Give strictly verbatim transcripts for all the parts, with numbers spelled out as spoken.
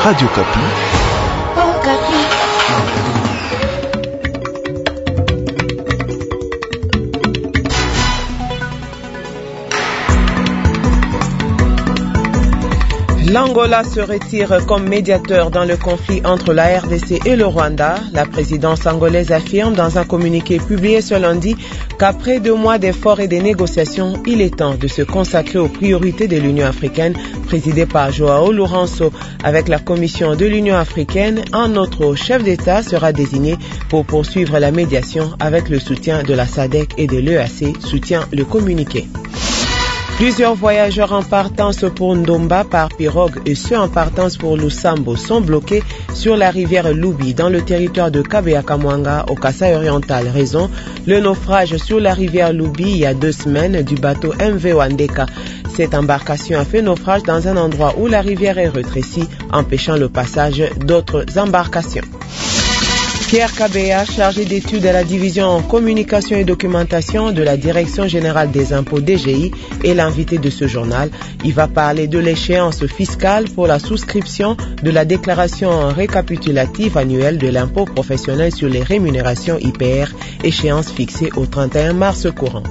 Radio Kapi. Oh, Kapi. L'Angola se retire comme médiateur dans le conflit entre la R D C et le Rwanda. La présidence angolaise affirme dans un communiqué publié ce lundi qu'après deux mois d'efforts et de négociations, il est temps de se consacrer aux priorités de l'Union africaine, présidée par João Lourenço. Avec la Commission de l'Union africaine, un autre chef d'État sera désigné pour poursuivre la médiation avec le soutien de la S A D C et de l'E A C, soutient le communiqué. Plusieurs voyageurs en partance pour Ndomba par pirogue et ceux en partance pour Lusambo sont bloqués sur la rivière Lubi dans le territoire de Kabeya-Kamwanga au Kasaï oriental. Raison, le naufrage sur la rivière Lubi il y a deux semaines du bateau M V Wandeka. Cette embarcation a fait naufrage dans un endroit où la rivière est rétrécie, empêchant le passage d'autres embarcations. Pierre Kabeya, chargé d'études à la division en communication et documentation de la Direction générale des impôts D G I, est l'invité de ce journal. Il va parler de l'échéance fiscale pour la souscription de la déclaration récapitulative annuelle de l'impôt professionnel sur les rémunérations I P R, échéance fixée au trente et un mars courant.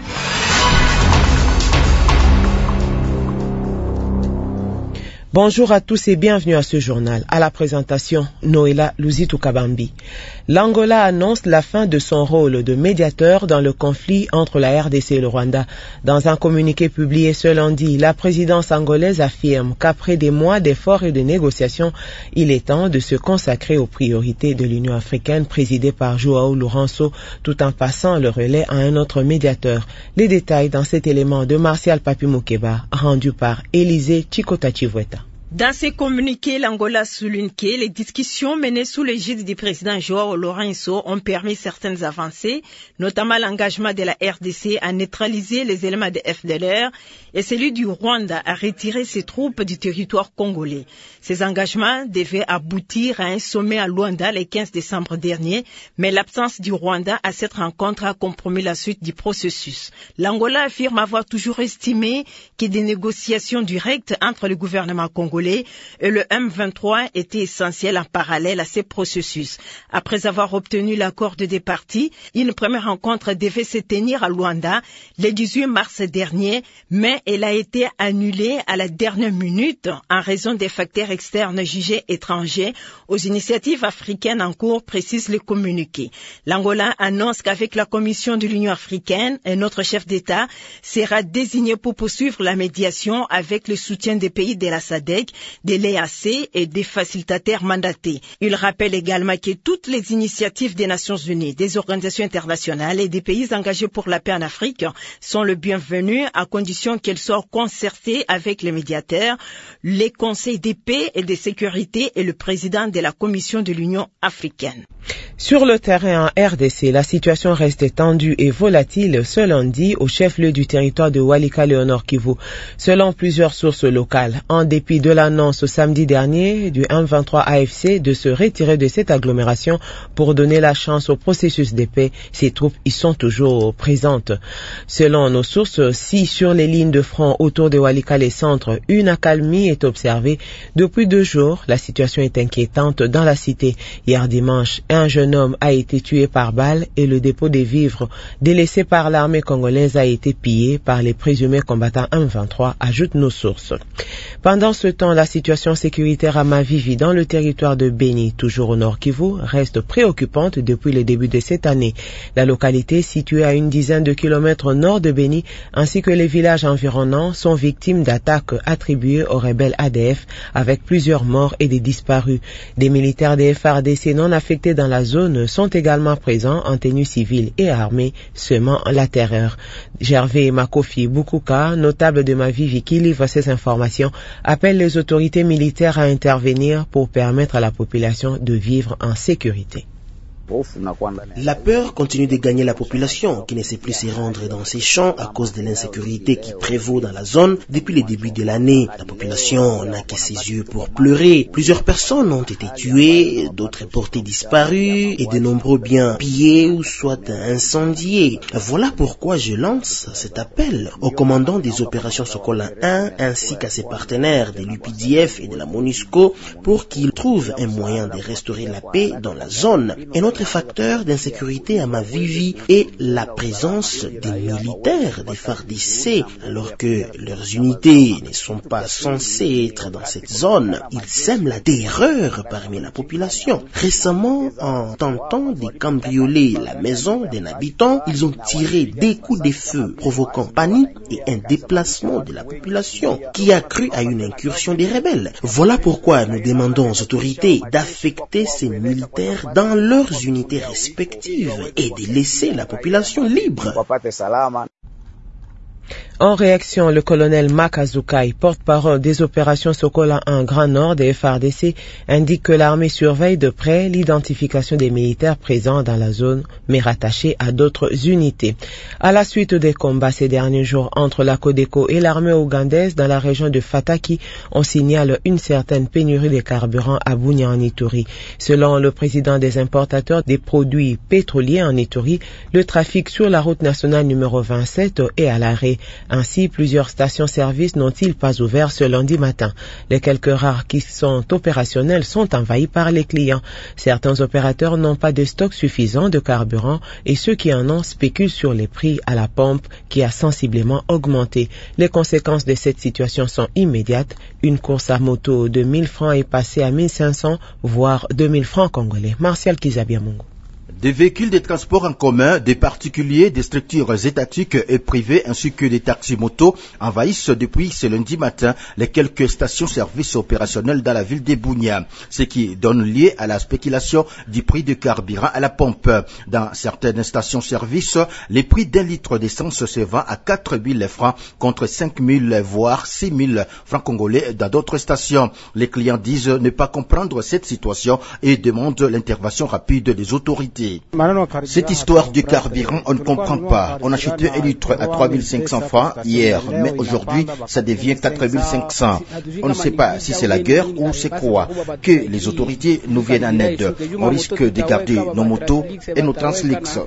Bonjour à tous et bienvenue à ce journal. À la présentation, Noéla Luzitu-Kabambi. L'Angola annonce la fin de son rôle de médiateur dans le conflit entre la R D C et le Rwanda. Dans un communiqué publié ce lundi, la présidence angolaise affirme qu'après des mois d'efforts et de négociations, il est temps de se consacrer aux priorités de l'Union africaine présidée par João Lourenço, tout en passant le relais à un autre médiateur. Les détails dans cet élément de Martial Papi-Moukeba, rendu par Élisée Chikota-Chivweta. Dans ces communiqués, l'Angola souligne que les discussions menées sous l'égide du président João Lourenço ont permis certaines avancées, notamment l'engagement de la R D C à neutraliser les éléments de F D L R et celui du Rwanda à retirer ses troupes du territoire congolais. Ces engagements devaient aboutir à un sommet à Luanda le quinze décembre dernier, mais l'absence du Rwanda à cette rencontre a compromis la suite du processus. L'Angola affirme avoir toujours estimé que des négociations directes entre le gouvernement congolais et le M vingt-trois était essentiel en parallèle à ces processus. Après avoir obtenu l'accord des parties, une première rencontre devait se tenir à Luanda le dix-huit mars dernier, mais elle a été annulée à la dernière minute en raison des facteurs externes jugés étrangers aux initiatives africaines en cours, précise le communiqué. L'Angola annonce qu'avec la Commission de l'Union africaine, un autre chef d'État sera désigné pour poursuivre la médiation avec le soutien des pays de la S A D C, de l'E A C et des facilitateurs mandatés. Il rappelle également que toutes les initiatives des Nations Unies, des organisations internationales et des pays engagés pour la paix en Afrique sont le bienvenu à condition qu'elles soient concertées avec les médiateurs, les conseils de paix et de sécurité et le président de la Commission de l'Union africaine. Sur le terrain en R D C, la situation reste tendue et volatile ce lundi au chef-lieu du territoire de Walikale au Nord Kivu. Selon plusieurs sources locales, en dépit de l'annonce samedi dernier du M vingt-trois A F C de se retirer de cette agglomération pour donner la chance au processus de paix, ces troupes y sont toujours présentes. Selon nos sources, si sur les lignes de front autour de Walikale Centre, une accalmie est observée, depuis deux jours, la situation est inquiétante dans la cité. Hier dimanche, un jeune homme a été tué par balle et le dépôt des vivres délaissé par l'armée congolaise a été pillé par les présumés combattants M vingt-trois, ajoutent nos sources. Pendant ce temps, la situation sécuritaire à Mavivi dans le territoire de Beni, toujours au Nord Kivu, reste préoccupante depuis le début de cette année. La localité, située à une dizaine de kilomètres au nord de Beni, ainsi que les villages environnants, sont victimes d'attaques attribuées aux rebelles A D F, avec plusieurs morts et des disparus. Des militaires des F A R D C non affectés dans la zone sont également présents en tenue civile et armée, semant la terreur. Gervais Makofi Bukuka, notable de Mavivi qui livre ces informations, appelle les autorités militaires à intervenir pour permettre à la population de vivre en sécurité. La peur continue de gagner la population qui ne sait plus se rendre dans ses champs à cause de l'insécurité qui prévaut dans la zone depuis le début de l'année. La population n'a que ses yeux pour pleurer. Plusieurs personnes ont été tuées, d'autres portées disparues et de nombreux biens pillés ou soit incendiés. Voilà pourquoi je lance cet appel au commandant des opérations Sokola un ainsi qu'à ses partenaires de l'U P D F et de la MONUSCO pour qu'ils trouvent un moyen de restaurer la paix dans la zone. Un autre facteur d'insécurité à Mavivi est la présence des militaires des F A R D C alors que leurs unités ne sont pas censées être dans cette zone. Ils sèment la terreur parmi la population. Récemment, en tentant de cambrioler la maison d'un habitant, ils ont tiré des coups de feu provoquant panique et un déplacement de la population qui a cru à une incursion des rebelles. Voilà pourquoi nous demandons aux autorités d'affecter ces militaires dans leurs unités respectives et de laisser la population libre. En réaction, le colonel Makazukai, porte-parole des opérations Sokola un Grand Nord des F A R D C, indique que l'armée surveille de près l'identification des militaires présents dans la zone, mais rattachés à d'autres unités. À la suite des combats ces derniers jours entre la Codeco et l'armée ougandaise dans la région de Fataki, on signale une certaine pénurie de carburant à Bunia en Ituri. Selon le président des importateurs des produits pétroliers en Ituri, le trafic sur la route nationale numéro vingt-sept est à l'arrêt. Ainsi, plusieurs stations-service n'ont-ils pas ouvert ce lundi matin. Les quelques rares qui sont opérationnels sont envahis par les clients. Certains opérateurs n'ont pas de stock suffisant de carburant et ceux qui en ont spéculent sur les prix à la pompe qui a sensiblement augmenté. Les conséquences de cette situation sont immédiates. Une course à moto de mille francs est passée à mille cinq cents, voire deux mille francs congolais. Martial Kizabiamungu. Des véhicules de transport en commun, des particuliers, des structures étatiques et privées ainsi que des taxis-motos envahissent depuis ce lundi matin les quelques stations-service opérationnelles dans la ville de Bunia, ce qui donne lieu à la spéculation du prix de carburant à la pompe. Dans certaines stations-service, les prix d'un litre d'essence se vend à quatre mille francs contre cinq mille voire six mille francs congolais dans d'autres stations. Les clients disent ne pas comprendre cette situation et demandent l'intervention rapide des autorités. Cette histoire du carburant, on ne comprend pas. On achetait un litre à trois mille cinq cents francs hier, mais aujourd'hui, ça devient quatre mille cinq cents. On ne sait pas si c'est la guerre ou c'est quoi. Que les autorités nous viennent en aide. On risque de garder nos motos et nos translix.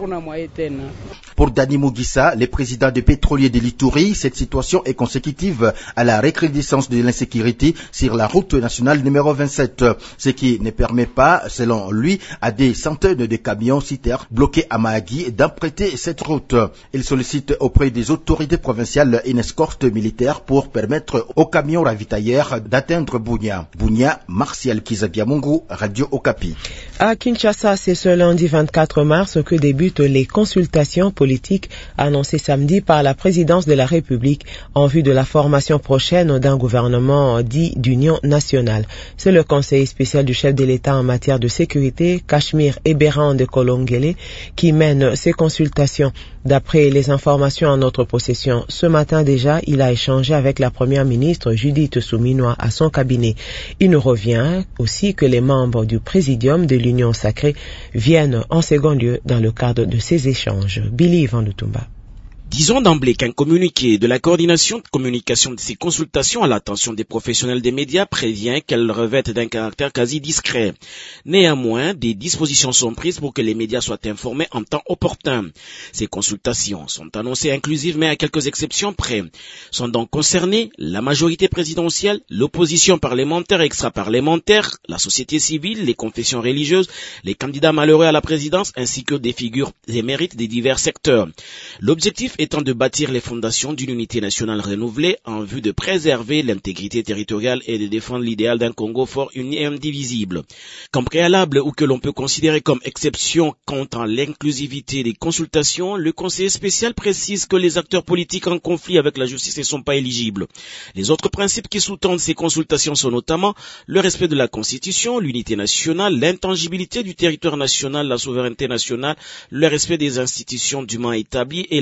Pour Dani Mugisa, le président des pétroliers de l'Ituri, cette situation est consécutive à la recrudescence de l'insécurité sur la route nationale numéro vingt-sept, ce qui ne permet pas, selon lui, à des centaines de camions citernes bloqués à Mahagi d'emprunter cette route. Il sollicite auprès des autorités provinciales une escorte militaire pour permettre aux camions ravitailleurs d'atteindre Bunia. Bunia, Martial Kizabiamungu, Radio Okapi. À Kinshasa, c'est ce lundi vingt-quatre mars que débutent les consultations politiques annoncées samedi par la présidence de la République en vue de la formation prochaine d'un gouvernement dit d'union nationale. C'est le conseiller spécial du chef de l'État en matière de sécurité, Cachemire Ebéran de Kolongele, qui mène ces consultations. D'après les informations en notre possession, ce matin déjà, il a échangé avec la première ministre Judith Suminwa à son cabinet. Il nous revient aussi que les membres du présidium de l'Union sacrée viennent en second lieu dans le cadre de ces échanges. Billy Van Lutumba. Disons d'emblée qu'un communiqué de la coordination de communication de ces consultations à l'attention des professionnels des médias prévient qu'elles revêtent d'un caractère quasi discret. Néanmoins, des dispositions sont prises pour que les médias soient informés en temps opportun. Ces consultations sont annoncées inclusives mais à quelques exceptions près. Sont donc concernés la majorité présidentielle, l'opposition parlementaire et extra-parlementaire, la société civile, les confessions religieuses, les candidats malheureux à la présidence ainsi que des figures émérites des divers secteurs. L'objectif étant de bâtir les fondations d'une unité nationale renouvelée en vue de préserver l'intégrité territoriale et de défendre l'idéal d'un Congo fort, uni et indivisible. Comme préalable ou que l'on peut considérer comme exception quant à l'inclusivité des consultations, le conseiller spécial précise que les acteurs politiques en conflit avec la justice ne sont pas éligibles. Les autres principes qui sous-tendent ces consultations sont notamment le respect de la Constitution, l'unité nationale, l'intangibilité du territoire national, la souveraineté nationale, le respect des institutions dûment établies et la gouvernance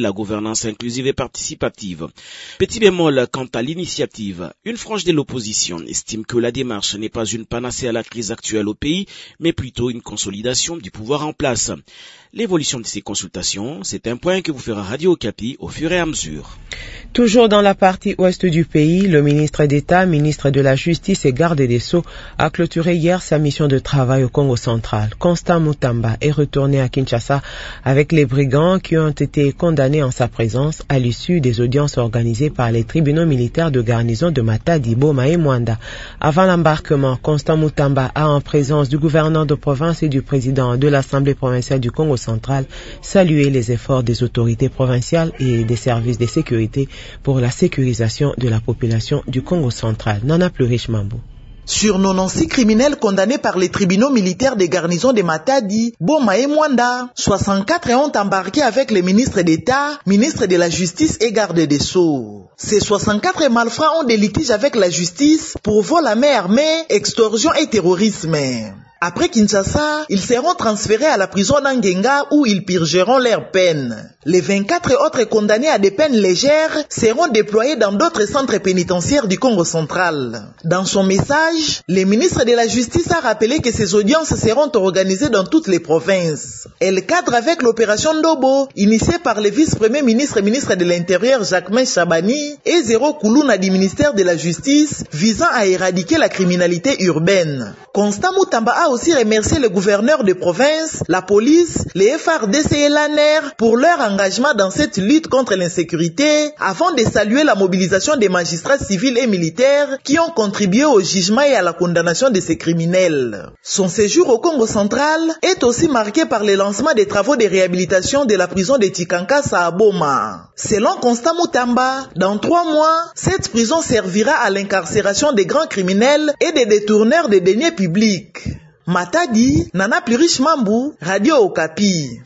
gouvernance inclusive et participative. Petit bémol quant à l'initiative. Une frange de l'opposition estime que la démarche n'est pas une panacée à la crise actuelle au pays, mais plutôt une consolidation du pouvoir en place. L'évolution de ces consultations, c'est un point que vous fera Radio Okapi au fur et à mesure. Toujours dans la partie ouest du pays, le ministre d'État, ministre de la Justice et garde des Sceaux a clôturé hier sa mission de travail au Congo central. Constant Mutamba est retourné à Kinshasa avec les brigands qui ont été condamnés en sa présence à l'issue des audiences organisées par les tribunaux militaires de garnison de Matadi, Boma et Mwanda. Avant l'embarquement, Constant Mutamba a, en présence du gouverneur de province et du président de l'Assemblée provinciale du Congo central, salué les efforts des autorités provinciales et des services de sécurité pour la sécurisation de la population du Congo central. Nana Plurish Mambo. Sur quatre-vingt-six criminels condamnés par les tribunaux militaires des garnisons de Matadi, Boma et Mwanda, soixante-quatre ont embarqué avec les ministres d'État, ministres de la Justice et garde des Sceaux. Ces soixante-quatre malfrats ont des litiges avec la justice pour vol à main armée, extorsion et terrorisme. Après Kinshasa, ils seront transférés à la prison d'Angenga où ils purgeront leur peine. Les vingt-quatre autres condamnés à des peines légères seront déployés dans d'autres centres pénitentiaires du Congo central. Dans son message, le ministre de la Justice a rappelé que ces audiences seront organisées dans toutes les provinces. Elle cadre avec l'opération Ndobo, initiée par le vice-premier ministre et ministre de l'Intérieur Jacquemain Chabani et Zéro Koulouna du ministère de la Justice, visant à éradiquer la criminalité urbaine. Constant Mutamba a aussi remercié le gouverneur de province, la police, les F R D C et l'A N R pour leur engagement dans cette lutte contre l'insécurité, avant de saluer la mobilisation des magistrats civils et militaires qui ont contribué au jugement et à la condamnation de ces criminels. Son séjour au Congo central est aussi marqué par le lancement des travaux de réhabilitation de la prison de Tikankasa à Boma. Selon Constant Mutamba, dans trois mois, cette prison servira à l'incarcération des grands criminels et des détourneurs de deniers publics. Matadi, Nana Plurish Mambu, Radio Okapi.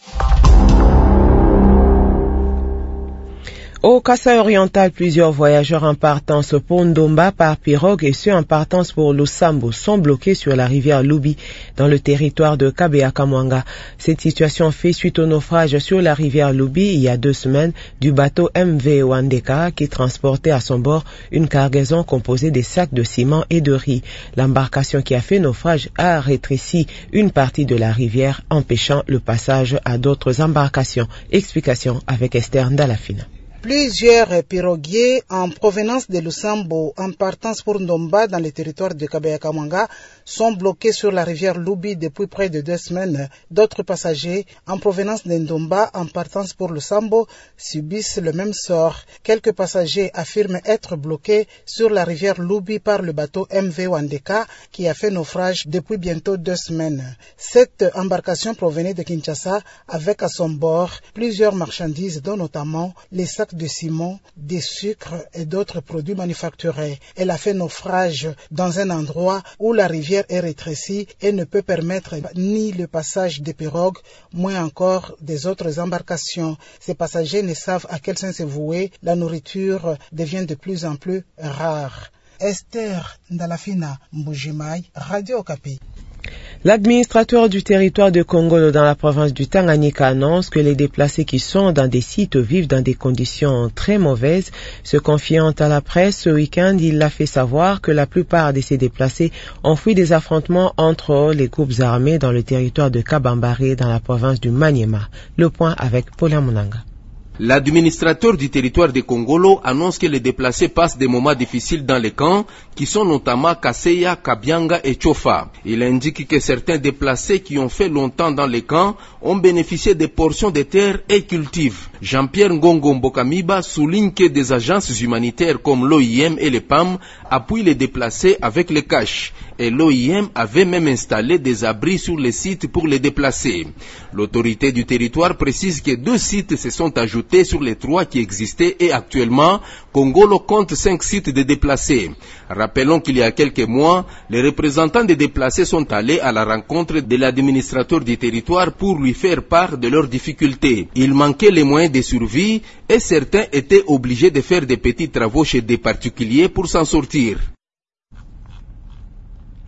Au Kasaï oriental, plusieurs voyageurs en partance pour Ndomba par pirogue et ceux en partance pour Lusambo sont bloqués sur la rivière Lubi dans le territoire de Kabea-Kamwanga. Cette situation fait suite au naufrage sur la rivière Lubi il y a deux semaines du bateau M V Wandeka qui transportait à son bord une cargaison composée de sacs de ciment et de riz. L'embarcation qui a fait naufrage a rétréci une partie de la rivière, empêchant le passage à d'autres embarcations. Explication avec Esther Ndalafina. Plusieurs piroguiers en provenance de Lusambo en partance pour Ndomba dans le territoire de Kabea-Kamwanga sont bloqués sur la rivière Lubi depuis près de deux semaines. D'autres passagers en provenance de Ndomba en partance pour Lusambo subissent le même sort. Quelques passagers affirment être bloqués sur la rivière Lubi par le bateau M V Wandeka qui a fait naufrage depuis bientôt deux semaines. Cette embarcation provenait de Kinshasa avec à son bord plusieurs marchandises dont notamment les sacs de ciment, des sucres et d'autres produits manufacturés. Elle a fait naufrage dans un endroit où la rivière est rétrécie et ne peut permettre ni le passage des pirogues, moins encore des autres embarcations. Ces passagers ne savent à quel sens se vouer. La nourriture devient de plus en plus rare. Esther Ndalafina Mbujimai, Radio Okapi. L'administrateur du territoire de Congolo dans la province du Tanganyika annonce que les déplacés qui sont dans des sites vivent dans des conditions très mauvaises. Se confiant à la presse ce week-end, il a fait savoir que la plupart de ces déplacés ont fui des affrontements entre les groupes armés dans le territoire de Kabambare dans la province du Maniema. Le point avec Paula Munanga. L'administrateur du territoire de Congolo annonce que les déplacés passent des moments difficiles dans les camps, qui sont notamment Kaseya, Kabianga et Chofa. Il indique que certains déplacés qui ont fait longtemps dans les camps ont bénéficié des portions de terre et cultivent. Jean-Pierre Ngongo Mbokamiba souligne que des agences humanitaires comme l'O I M et les P A M appuient les déplacés avec les cash. Et l'O I M avait même installé des abris sur les sites pour les déplacer. L'autorité du territoire précise que deux sites se sont ajoutés sur les trois qui existaient et actuellement, Congolo compte cinq sites de déplacés. Rappelons qu'il y a quelques mois, les représentants des déplacés sont allés à la rencontre de l'administrateur du territoire pour lui faire part de leurs difficultés. Il manquait les moyens de survie et certains étaient obligés de faire des petits travaux chez des particuliers pour s'en sortir.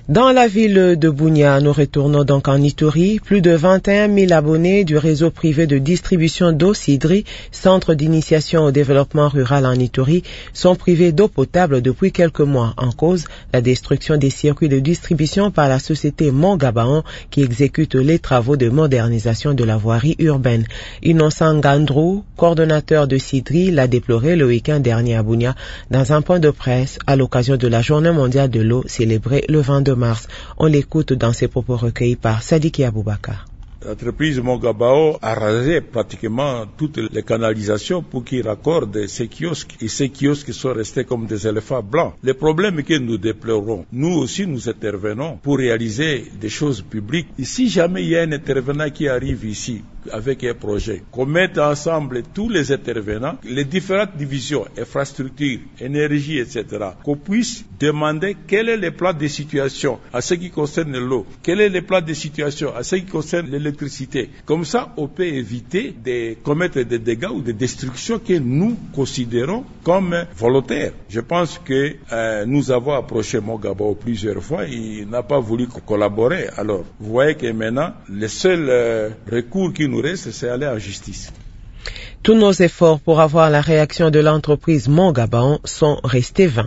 Dans la ville de Bunia, nous retournons donc en Ituri. Plus de vingt et un mille abonnés du réseau privé de distribution d'eau Sidri, centre d'initiation au développement rural en Ituri, sont privés d'eau potable depuis quelques mois. En cause, la destruction des circuits de distribution par la société Mont-Gabaon qui exécute les travaux de modernisation de la voirie urbaine. Innocent Gandrou, coordonnateur de Sidri, l'a déploré le week-end dernier à Bunia dans un point de presse à l'occasion de la Journée mondiale de l'eau célébrée le vingt-deux mars. On l'écoute dans ses propos recueillis par Sadiki Aboubakar. L'entreprise Mont-Gabaon a rasé pratiquement toutes les canalisations pour qu'ils raccordent ces kiosques. Et ces kiosques sont restés comme des éléphants blancs. Les problèmes que nous déplorons, nous aussi nous intervenons pour réaliser des choses publiques. Et si jamais il y a un intervenant qui arrive ici avec un projet, qu'on mette ensemble tous les intervenants, les différentes divisions, infrastructures, énergie, et cetera, qu'on puisse demander quel est le plan de situation à ce qui concerne l'eau, quel est le plan de situation à ce qui concerne l'électricité. Comme ça, on peut éviter de commettre des dégâts ou des destructions que nous considérons comme volontaires. Je pense que euh, nous avons approché Mont-Gabaon plusieurs fois, il n'a pas voulu collaborer. Alors, vous voyez que maintenant, le seul euh, recours qui nous reste, c'est aller en justice. Tous nos efforts pour avoir la réaction de l'entreprise Mont-Gabaon sont restés vains.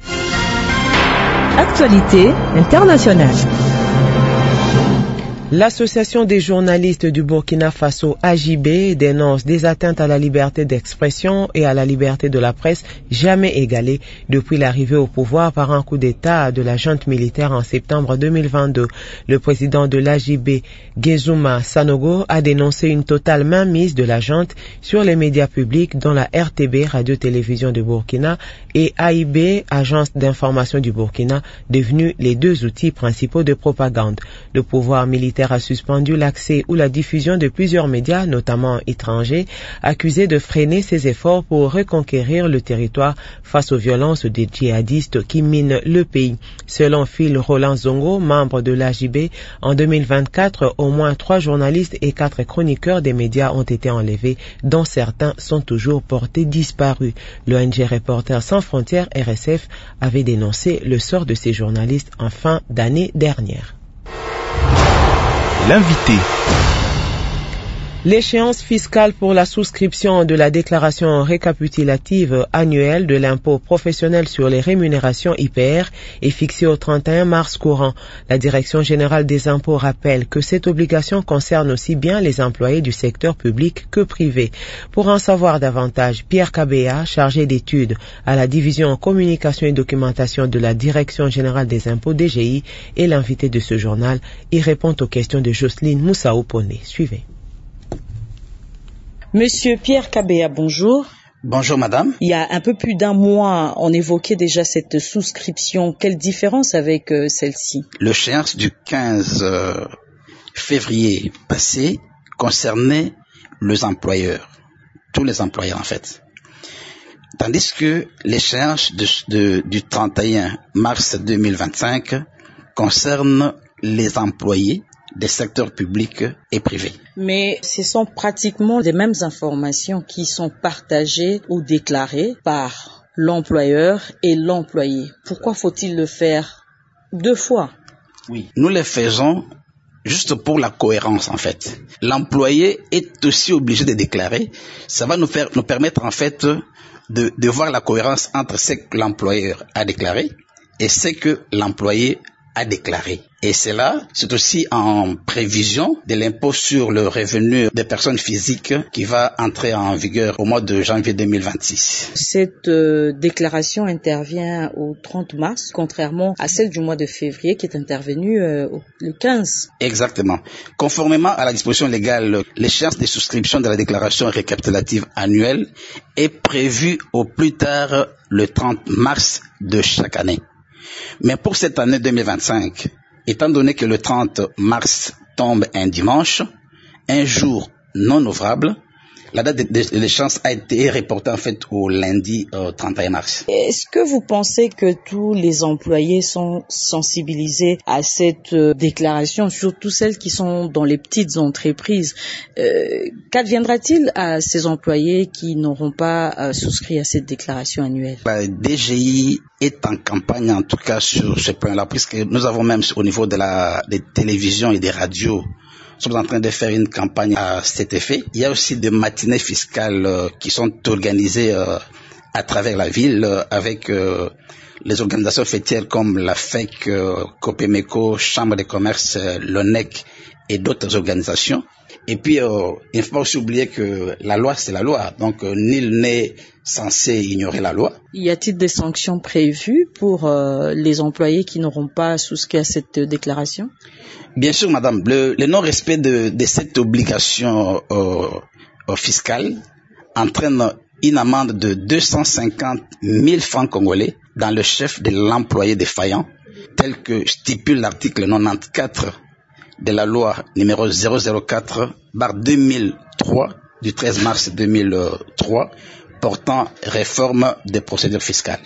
Actualité internationale. L'Association des journalistes du Burkina Faso, A J B, dénonce des atteintes à la liberté d'expression et à la liberté de la presse jamais égalées depuis l'arrivée au pouvoir par un coup d'État de la junte militaire en septembre deux mille vingt-deux. Le président de l'A J B, Gezuma Sanogo, a dénoncé une totale mainmise de la junte sur les médias publics dont la R T B, Radio-Télévision de Burkina, et A I B, Agence d'information du Burkina, devenus les deux outils principaux de propagande. Le pouvoir militaire a suspendu l'accès ou la diffusion de plusieurs médias, notamment étrangers, accusés de freiner ses efforts pour reconquérir le territoire face aux violences des djihadistes qui minent le pays. Selon Phil Roland Zongo, membre de l'A J B, en deux mille vingt-quatre, au moins trois journalistes et quatre chroniqueurs des médias ont été enlevés, dont certains sont toujours portés disparus. L'O N G Reporters sans frontières, R S F, avait dénoncé le sort de ces journalistes en fin d'année dernière. L'invité. L'échéance fiscale pour la souscription de la déclaration récapitulative annuelle de l'impôt professionnel sur les rémunérations I P R est fixée au trente et un mars courant. La Direction générale des impôts rappelle que cette obligation concerne aussi bien les employés du secteur public que privé. Pour en savoir davantage, Pierre Kabea, chargé d'études à la division communication et documentation de la Direction générale des impôts D G I, est l'invité de ce journal. Il répond aux questions de Jocelyne Moussaou-Poné. Suivez. Monsieur Pierre Kabea, bonjour. Bonjour madame. Il y a un peu plus d'un mois, on évoquait déjà cette souscription. Quelle différence avec euh, celle-ci? L'échéance du quinze février passé concernait les employeurs, tous les employeurs en fait. Tandis que l'échéance de, de, du trente et un mars deux mille vingt-cinq concerne les employés des secteurs publics et privés. Mais ce sont pratiquement les mêmes informations qui sont partagées ou déclarées par l'employeur et l'employé. Pourquoi faut-il le faire deux fois? Oui, nous le faisons juste pour la cohérence en fait. L'employé est aussi obligé de déclarer. Ça va nous faire, nous permettre en fait de, de voir la cohérence entre ce que l'employeur a déclaré et ce que l'employé a déclaré. Et cela, c'est aussi en prévision de l'impôt sur le revenu des personnes physiques qui va entrer en vigueur au mois de janvier deux mille vingt-six. Cette euh, déclaration intervient au trente mars, contrairement à celle du mois de février qui est intervenue euh, le quinze. Exactement. Conformément à la disposition légale, l'échéance de souscription de la déclaration récapitulative annuelle est prévue au plus tard le trente mars de chaque année. Mais pour cette année deux mille vingt-cinq, étant donné que le trente mars tombe un dimanche, un jour non ouvrable, La date de l'échéance a été reportée en fait au lundi euh, trente et un mars. Est-ce que vous pensez que tous les employés sont sensibilisés à cette euh, déclaration, surtout celles qui sont dans les petites entreprises? euh, Qu'adviendra-t-il à ces employés qui n'auront pas euh, souscrit à cette déclaration annuelle? La D G I est en campagne en tout cas sur ce point-là, puisque nous avons même au niveau de la des télévisions et des radios, nous sommes en train de faire une campagne à cet effet. Il y a aussi des matinées fiscales euh, qui sont organisées euh, à travers la ville euh, avec euh, les organisations fêtières comme la F E C, euh, Copemeco, Chambre de commerce, euh, l'O N E C et d'autres organisations. Et puis, euh, il ne faut pas aussi oublier que la loi, c'est la loi. Donc, euh, nul n'est censé ignorer la loi. Y a-t-il des sanctions prévues pour euh, les employés qui n'auront pas souscrit à cette euh, déclaration? Bien sûr, madame. Le, le non-respect de, de cette obligation euh, euh, fiscale entraîne une amende de deux cent cinquante mille francs congolais dans le chef de l'employé défaillant, tel que stipule l'article quatre-vingt-quatorze de la loi numéro zéro zéro quatre barre deux mille trois du treize mars deux mille trois portant réforme des procédures fiscales.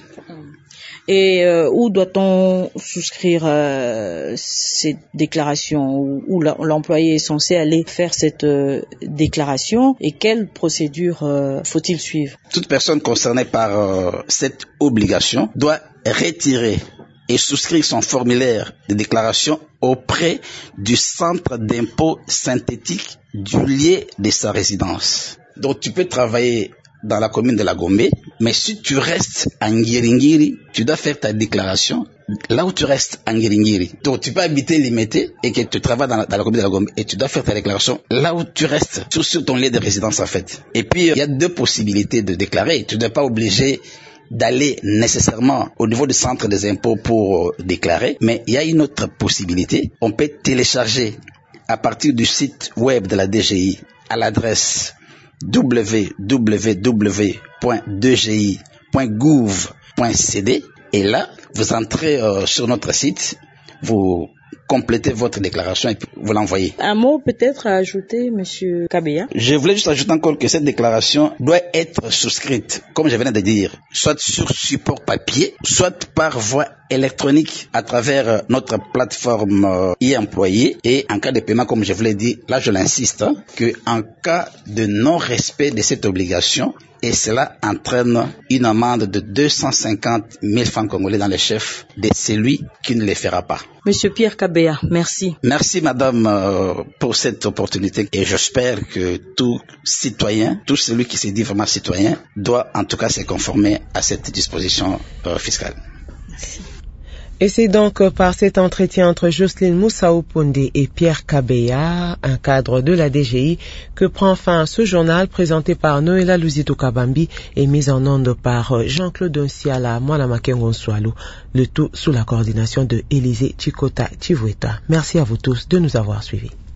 Et euh, où doit-on souscrire euh, cette déclaration? Où, où l'employé est censé aller faire cette euh, déclaration? Et quelle procédure euh, faut-il suivre? Toute personne concernée par euh, cette obligation doit retirer et souscrire son formulaire de déclaration auprès du centre d'impôt synthétique du lieu de sa résidence. Donc tu peux travailler dans la commune de la Gombe, mais si tu restes à Ngiringiri, tu dois faire ta déclaration là où tu restes à Ngiringiri. Donc tu peux habiter limité et que tu travailles dans la, dans la commune de la Gombe et tu dois faire ta déclaration là où tu restes, sur, sur ton lieu de résidence en fait. Et puis il y a deux possibilités de déclarer. Tu n'es pas obligé d'aller nécessairement au niveau du centre des impôts pour euh, déclarer, mais il y a une autre possibilité. On peut télécharger à partir du site web de la D G I à l'adresse w w w point d g i point gouv point c d et là, vous entrez euh, sur notre site, vous complétez votre déclaration et puis vous l'envoyez. Un mot peut-être à ajouter, Monsieur Kabeya? Je voulais juste ajouter encore que cette déclaration doit être souscrite, comme je venais de dire, soit sur support papier, soit par voie électronique à travers notre plateforme euh, e-employé. Et en cas de paiement, comme je vous l'ai dit, là je l'insiste, hein, que en cas de non-respect de cette obligation, et cela entraîne une amende de deux cent cinquante mille francs congolais dans le chef de celui qui ne les fera pas. Monsieur Pierre Kabeya, merci. Merci madame euh, pour cette opportunité et j'espère que tout citoyen, tout celui qui se dit vraiment citoyen, doit en tout cas se conformer à cette disposition euh, fiscale. Merci. Et c'est donc par cet entretien entre Jocelyne Moussaou-Ponde et Pierre Kabeya, un cadre de la D G I, que prend fin ce journal présenté par Noëlla Luzito Kabambi et mis en onde par Jean-Claude Nsiala Mwanamakengo Nswalu, le tout sous la coordination de Élisée Chikota Chivueta. Merci à vous tous de nous avoir suivis.